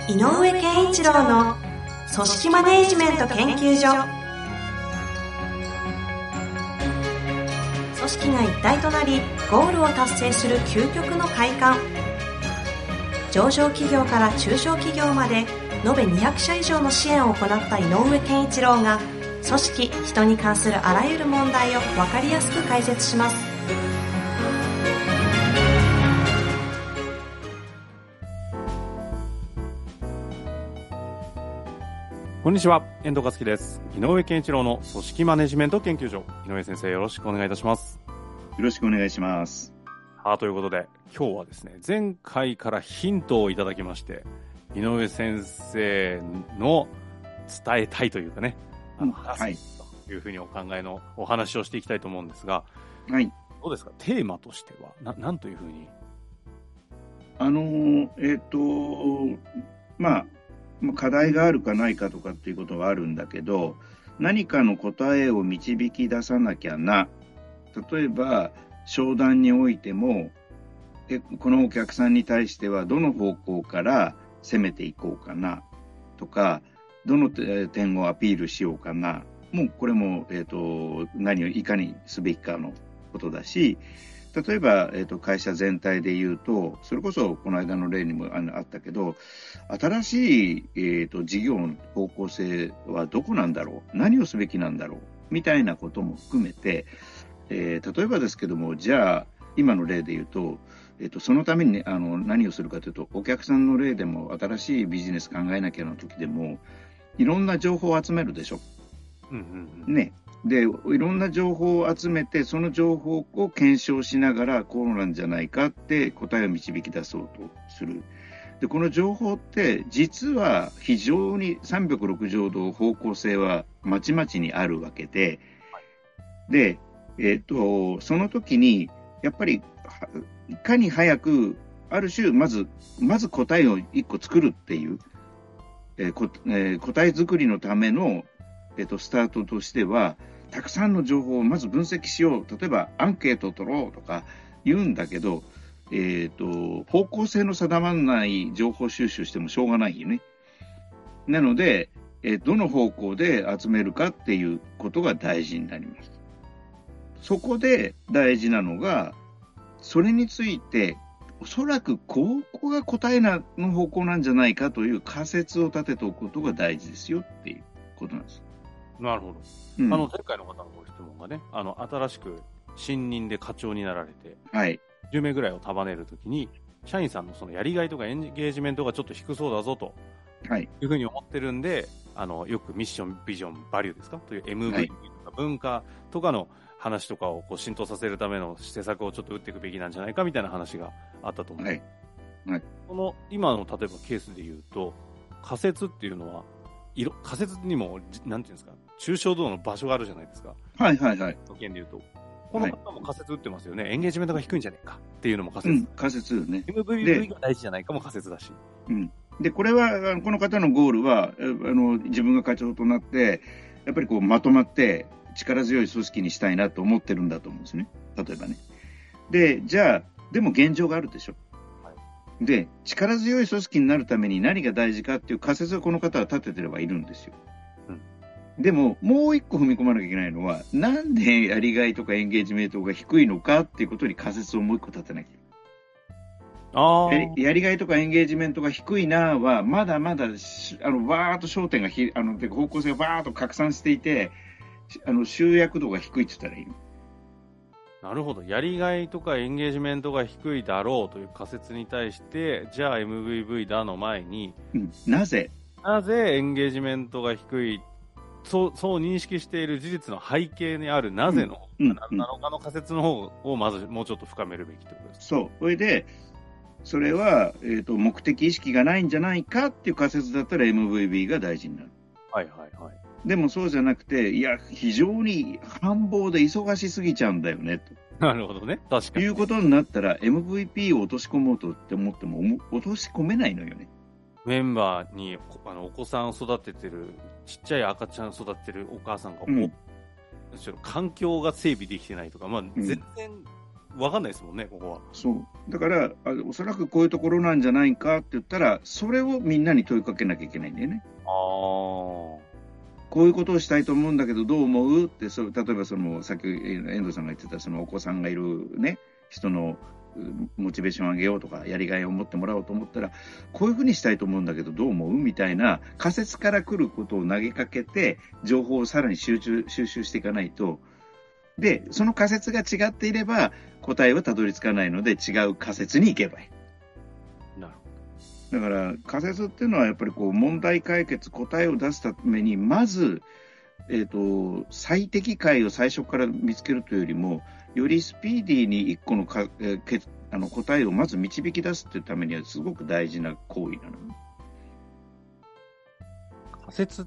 井上健一郎の組織マネジメント研究所。組織が一体となりゴールを達成する究極の快感。上場企業から中小企業まで延べ200社以上の支援を行った井上健一郎が、組織・人に関するあらゆる問題を分かりやすく解説します。 こんにちは、遠藤和樹です。井上健一郎の組織マネジメント研究所。井上先生、よろしくお願いいたします。 よろしくお願いします。 ということで、今日はですね、前回からヒントをいただきまして、井上先生の伝えたいというかね、 はい、 というふうにお考えのお話をしていきたいと思うんですが、 はい、 どうですか、テーマとしてはなんというふうに。 課題があるかないかとかっていうことはあるんだけど、何かの答えを導き出さなきゃな。例えば商談においても、このお客さんに対してはどの方向から攻めていこうかなとか、どの点をアピールしようかな。もうこれも、何をいかにすべきかのことだし、例えば、会社全体で言うと、それこそこの間の例にもあったけど、新しい、事業の方向性はどこなんだろう、何をすべきなんだろうみたいなことも含めて、例えばですけども、じゃあ今の例で言うと、そのために、何をするかというと、お客さんの例でも新しいビジネス考えなきゃの時でも、いろんな情報を集めるでしょ。ね。で、いろんな情報を集めて、その情報を検証しながら、こうなんじゃないかって答えを導き出そうとする。で、この情報って実は非常に360度方向性はまちまちにあるわけで、で、その時にやっぱりいかに早くある種まず答えを一個作るっていう、答え作りのためのスタートとしては、たくさんの情報をまず分析しよう。例えばアンケートを取ろうとか言うんだけど、方向性の定まらない情報収集してもしょうがないよね。なので、どの方向で集めるかっていうことが大事になります。そこで大事なのが、それについておそらくここが答えの方向なんじゃないかという仮説を立てておくことが大事ですよっていうことなんです。 なるほど。前回の方のご質問がね、新しく新任で課長になられて、 はい、 10名ぐらいを束ねるときに、社員さんのそのやりがいとかエンゲージメントがちょっと低そうだぞと、いうふうに思ってるんで、よくミッション、ビジョン、バリューですかという MV とか文化とかの話とかをこう浸透させるための施策をちょっと打っていくべきなんじゃないかみたいな話があったと思う。この今の例えばケースで言うと、仮説っていうのは、仮説にも、なんていうんですか、抽象度の場所があるじゃないですか。の件で言うと。この方も仮説打ってますよね。エンゲージメントが低いんじゃないかっていうのも仮説。 仮説ね。 MVV が大事じゃないかも仮説だし。 で、これは、この方のゴールは、自分が課長となって、やっぱりこうまとまって力強い組織にしたいなと思ってるんだと思うんですね。例えばね。で、じゃあ、でも現状があるでしょ。で、力強い組織になるために何が大事かっていう仮説をこの方は立ててればいるんですよ。でも、もう一個踏み込まなきゃいけないのは、なんでやりがいとかエンゲージメントが低いのかっていうことに仮説をもう一個立てなきゃいけない。やりがいとかエンゲージメントが低いなは、まだまだ、わーっと焦点が方向性がわーっと拡散していて、集約度が低いって言ったらいいの。 なるほど。やりがいとかエンゲージメントが低いだろうという仮説に対して、じゃあ MVV だの前に、 なぜエンゲージメントが低い、そう認識している事実の背景にあるなぜの、なのかの仮説の方をまずもうちょっと深めるべきということです。 そう。それで、それは、目的意識がないんじゃないかっていう仮説だったら MVV が大事になる。でもそうじゃなくて、いや、非常に繁忙で忙しすぎちゃうんだよねと。 なるほどね。確かに。 いうことになったら MVP を落とし込もうとって思っても落とし込めないのよね。 メンバーにお子さんを育ててる、ちっちゃい赤ちゃんを育ててるお母さんが、環境が整備できてないとか、全然わかんないですもんね、ここは。 そう。だから、おそらくこういうところなんじゃないかって言ったら、それをみんなに問いかけなきゃいけないんだよね。 こういうことをしたいと思うんだけど、どう思うって、例えばさっき遠藤さんが言ってた、お子さんがいるね、人のモチベーションを上げようとか、やりがいを持ってもらおうと思ったら、こういうふうにしたいと思うんだけど、どう思うみたいな仮説から来ることを投げかけて、情報をさらに収集していかないと、で、その仮説が違っていれば、答えはたどり着かないので、違う仮説に行けばいい。 なるほど。だから、仮説っていうのは、やっぱり問題解決、答えを出すために、まず、最適解を最初から見つけるというよりも、よりスピーディーに一個の答えをまず導き出すというためには、すごく大事な行為なの。 仮説って、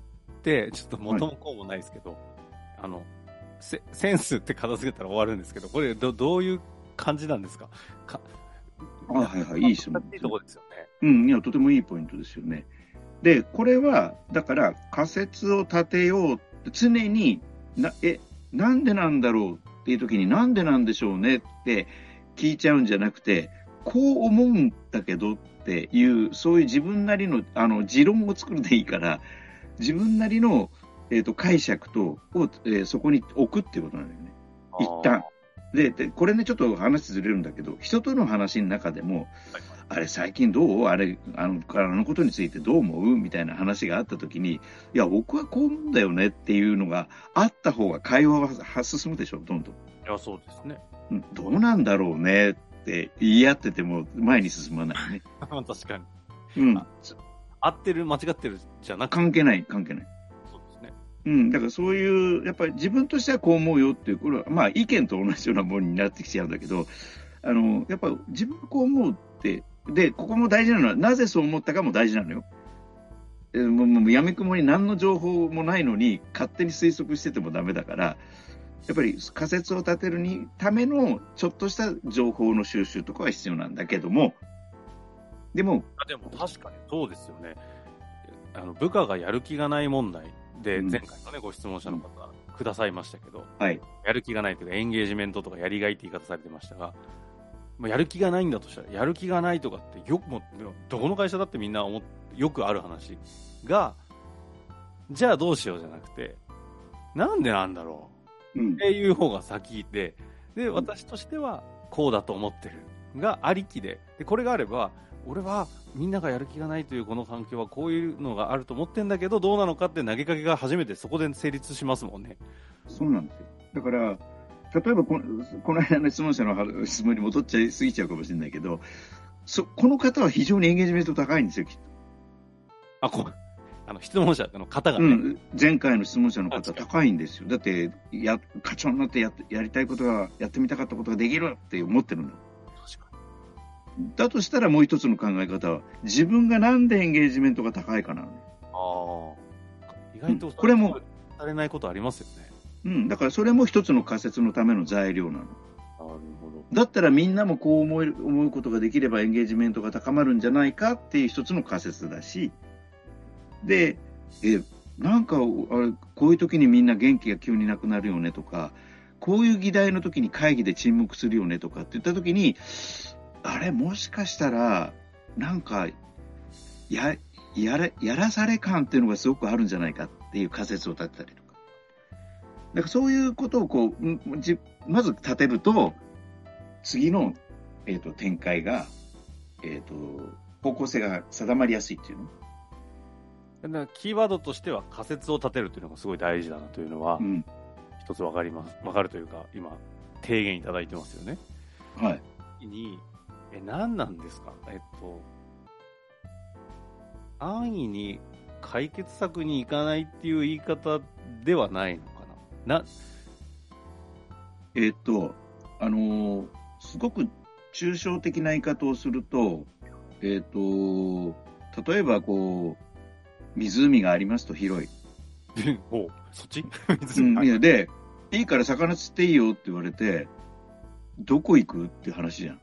ちょっと元もこうもないですけど、センスって片付けたら終わるんですけど、これどういう感じなんですか？ はいはい、いい質問。 いいところですよね。 いや、とてもいいポイントですよね。で、これは、だから仮説を立てよう、常になんでなんだろうっていう時に、なんでなんでしょうねって聞いちゃうんじゃなくて、こう思うんだけどっていう、そういう自分なりの、持論を作るでいいから、自分なりの、解釈を、そこに置くっていうことなんだよね。一旦。で、これね、ちょっと話ずれるんだけど、人との話の中でも、あれ最近どう？あのことについてどう思う？みたいな話があったときに、いや、僕はこう思うんだよねっていうのがあった方が会話は進むでしょ、どんどん。いや、そうですね。 どうなんだろうねって言い合ってても前に進まないね。 確かに。 合ってる、間違ってるじゃなくて。 関係ない。そうですね。だからそういう、やっぱり自分としてはこう思うよっていう、これはまあ意見と同じようなものになってきちゃうんだけど、やっぱ自分がこう思うって、で、ここも大事なのは、なぜそう思ったかも大事なのよ。もうやみくもに何の情報もないのに、勝手に推測しててもダメだから、やっぱり仮説を立てるためのちょっとした情報の収集とかは必要なんだけども、でも確かにそうですよね。部下がやる気がない問題で、前回のね、ご質問者の方くださいましたけど、やる気がないというか、エンゲージメントとかやりがいって言い方されてましたが、やる気がないんだとしたら、やる気がないとかってどこの会社だってみんなよくある話が、じゃあどうしようじゃなくて、なんでなんだろうっていう方が先で、私としてはこうだと思ってるがありきで、これがあれば、俺はみんながやる気がないというこの環境はこういうのがあると思ってんだけど、どうなのかって投げかけが初めてそこで成立しますもんね。 そうなんですよ。だから、例えばこの間の質問者の質問に戻っちゃいすぎちゃうかもしれないけど、この方は非常にエンゲージメント高いんですよ、きっと。 質問者の方がね、 前回の質問者の方高いんですよ。だって、課長になってやりたいことが、やってみたかったことができるって思ってるんだ。だとしたらもう一つの考え方は、自分がなんでエンゲージメントが高いかなの。 意外とこれもされないことありますよね。だからそれも一つの仮説のための材料なの。 なるほど。 だったらみんなもこう思うことができればエンゲージメントが高まるんじゃないかっていう一つの仮説だし、で、なんかこういう時にみんな元気が急になくなるよねとか、こういう議題の時に会議で沈黙するよねとかって言った時に、あれもしかしたらなんかやらされ感っていうのがすごくあるんじゃないかっていう仮説を立てたりとか、だからそういうことをまず立てると次の、展開が、方向性が定まりやすいっていうの。 だからキーワードとしては仮説を立てるというのがすごい大事だなというのは、一つわかるというか今提言いただいてますよね。 はい。 何なんですか？安易に解決策に行かないっていう言い方ではないのかな。 すごく抽象的な言い方をすると、例えば湖がありますと、広い。 そっち？ で、いいから魚釣っていいよって言われて、どこ行くっていう話じゃん。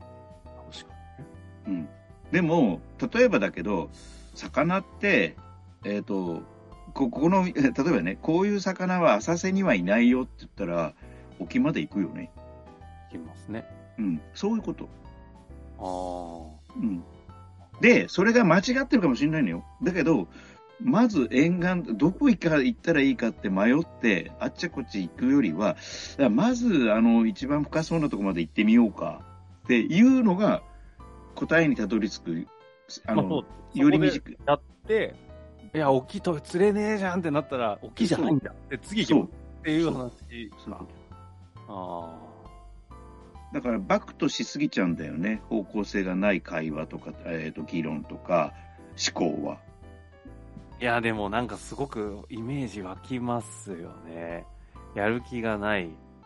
でも、例えばだけど、魚って、この、例えばね、こういう魚は浅瀬にはいないよって言ったら、沖まで行くよね。 行きますね。 うん、そういうこと。 うん。 で、それが間違ってるかもしれないのよ。だけど、まず沿岸、どこ行ったらいいかって迷って、あっちゃこっち行くよりは、まず、一番深そうなところまで行ってみようかっていうのが、答えにたどり着く、より短く。 やって、いや、沖と釣れねえじゃんってなったら、沖じゃないんだって、次行くっていう話。 だから、バクとしすぎちゃうんだよね。方向性がない会話とか、議論とか、思考は。 いや、でもなんかすごくイメージ湧きますよね。やる気がない。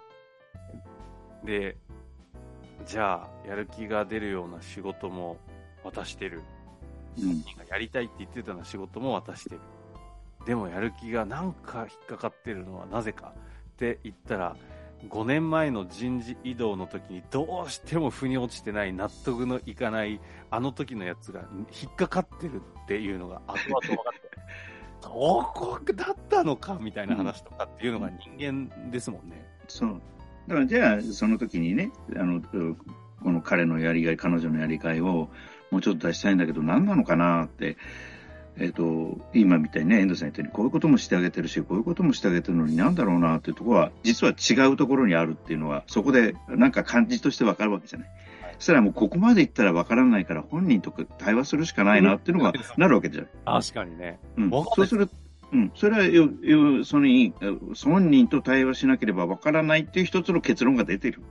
で、じゃあ、やる気が出るような仕事も渡してる。本人がやりたいって言ってたような仕事も渡してる。でもやる気がなんか引っかかってるのはなぜかって言ったら、5年前の人事異動の時にどうしても腑に落ちてない、納得のいかない、あの時のやつが引っかかってるっていうのが後々分かって、どこだったのかみたいな話とかっていうのが人間ですもんね。 そう。だからじゃあ、その時にね、この彼のやりがい、彼女のやりがいをもうちょっと出したいんだけど、何なのかなって、今みたいにね、遠藤さん言ったように、こういうこともしてあげてるし、こういうこともしてあげてるのになんだろうなっていうところは、実は違うところにあるっていうのは、そこでなんか感じとしてわかるわけじゃない。そしたらもうここまで行ったらわからないから、本人と対話するしかないなっていうのがなるわけじゃない。 確かにね。 そうするそれは本人と対話しなければわからないっていう一つの結論が出てる。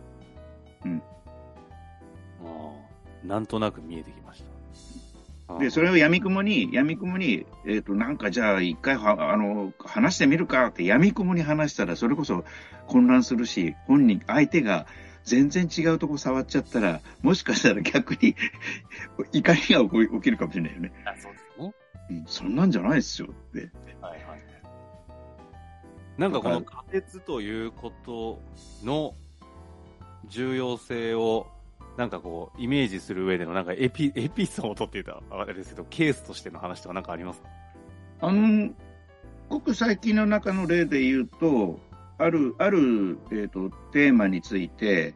なんとなく見えてきました。 で、それを闇雲に、なんかじゃあ一回話してみるかって闇雲に話したら、それこそ混乱するし、相手が全然違うとこ触っちゃったら、もしかしたら逆に怒りが起きるかもしれないよね。 そうですね。 そんなんじゃないですよって。 はいはい。なんかこの仮説ということの重要性を、なんかこう、イメージする上での、なんかエピソードって言ったらあれですけど、ケースとしての話とかなんかありますか？ ごく最近の中の例で言うと、あるテーマについて、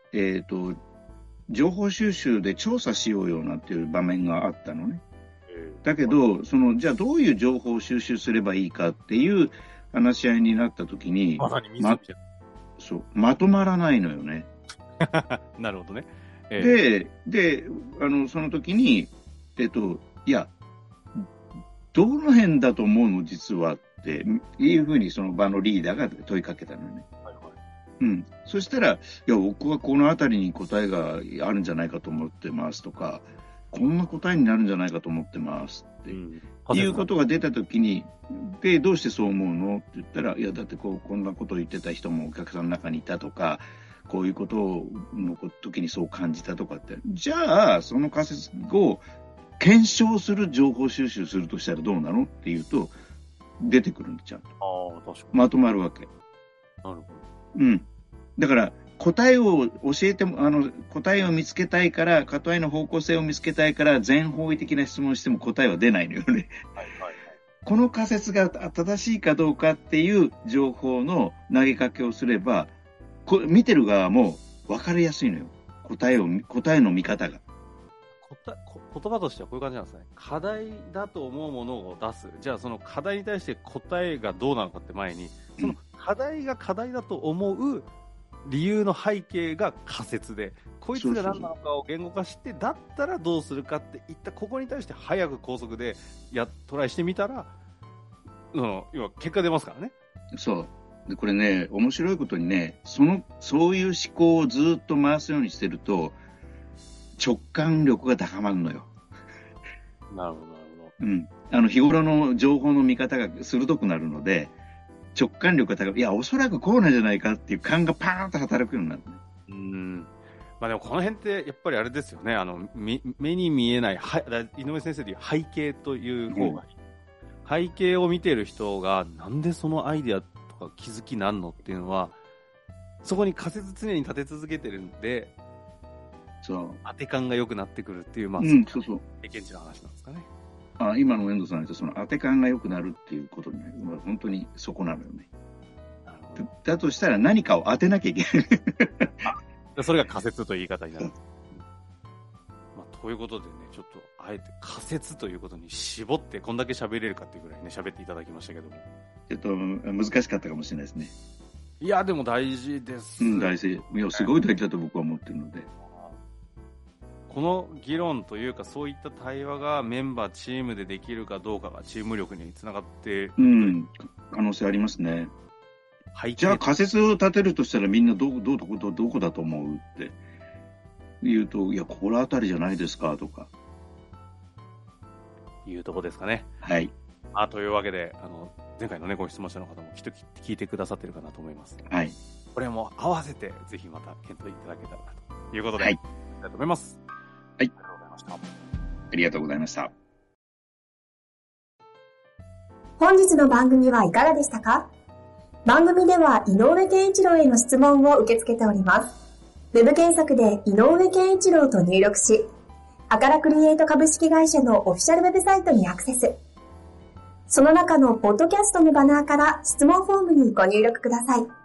情報収集で調査しようよなんていう場面があったのね。だけど、じゃあどういう情報を収集すればいいかっていう話し合いになったときに、まとまらないのよね。 なるほどね。 で、その時に、いや、どの辺だと思うの実はっていうふうにその場のリーダーが問いかけたのね。そしたら、いや、僕はこの辺りに答えがあるんじゃないかと思ってますとか、こんな答えになるんじゃないかと思ってますって、いうことが出たときに、で、どうしてそう思うのって言ったら、いや、だってこんなことを言ってた人もお客さんの中にいたとか、こういうことの時にそう感じたとかって、じゃあ、その仮説を検証する情報収集するとしたらどうなのっていうと、出てくるんちゃうと。 確かに。 まとまるわけ。 なるほど。 だから、答えを答えを見つけたいから、答えの方向性を見つけたいから、全方位的な質問をしても答えは出ないのよね。この仮説が正しいかどうかっていう情報の投げかけをすれば、見てる側も分かりやすいのよ。答えの見方が。 言葉としてはこういう感じなんですね。課題だと思うものを出す。じゃあその課題に対して答えがどうなのかって前に、その課題が課題だと思う理由の背景が仮説で、こいつが何なのかを言語化して、だったらどうするかっていったここに対して早く高速でトライしてみたら、要は結果出ますからね。 そう。でこれね、面白いことにね、そういう思考をずっと回すようにしてると、直感力が高まるのよ。 なるほど、なるほど。日頃の情報の見方が鋭くなるので、直感力が高い。いや、おそらくこうなんじゃないかっていう感がパーンと働くようになる、ね。 まあでもこの辺ってやっぱりあれですよね。目に見えない、井上先生でいう背景という方がいい。背景を見てる人がなんでそのアイデアとか気づきなんのっていうのは、そこに仮説常に立て続けてるんで、当て感が良くなってくるっていう、そう経験値の話なんですかね。 今の遠藤さんが言ったその当て感が良くなるっていうことになる、本当にそこなのよね。だとしたら何かを当てなきゃいけない。 それが仮説という言い方になる。ということでね、ちょっとあえて仮説ということに絞ってこんだけ喋れるかっていうぐらいね、喋っていただきましたけども。 ちょっと難しかったかもしれないですね。 いや、でも大事です。 大事。いや、すごい大事だと僕は思ってるので。 この議論というか、そういった対話がメンバー、チームでできるかどうかがチーム力につながって可能性ありますね。じゃあ仮説を立てるとしたらみんなどこだと思うって言うと、いや、この辺りじゃないですかとか。 いうとこですかね。 はい。 というわけで、前回のね、ご質問者の方もきっと聞いてくださってるかなと思います。 はい。 これも合わせて、ぜひまた検討いただけたらなということで、 はい。 いきたいと思います。 はい。 ありがとうございました。 ありがとうございました。 本日の番組はいかがでしたか？番組では井上健一郎への質問を受け付けております。ウェブ検索で井上健一郎と入力し、アカラクリエイト株式会社のオフィシャルウェブサイトにアクセス。その中のポッドキャストのバナーから質問フォームにご入力ください。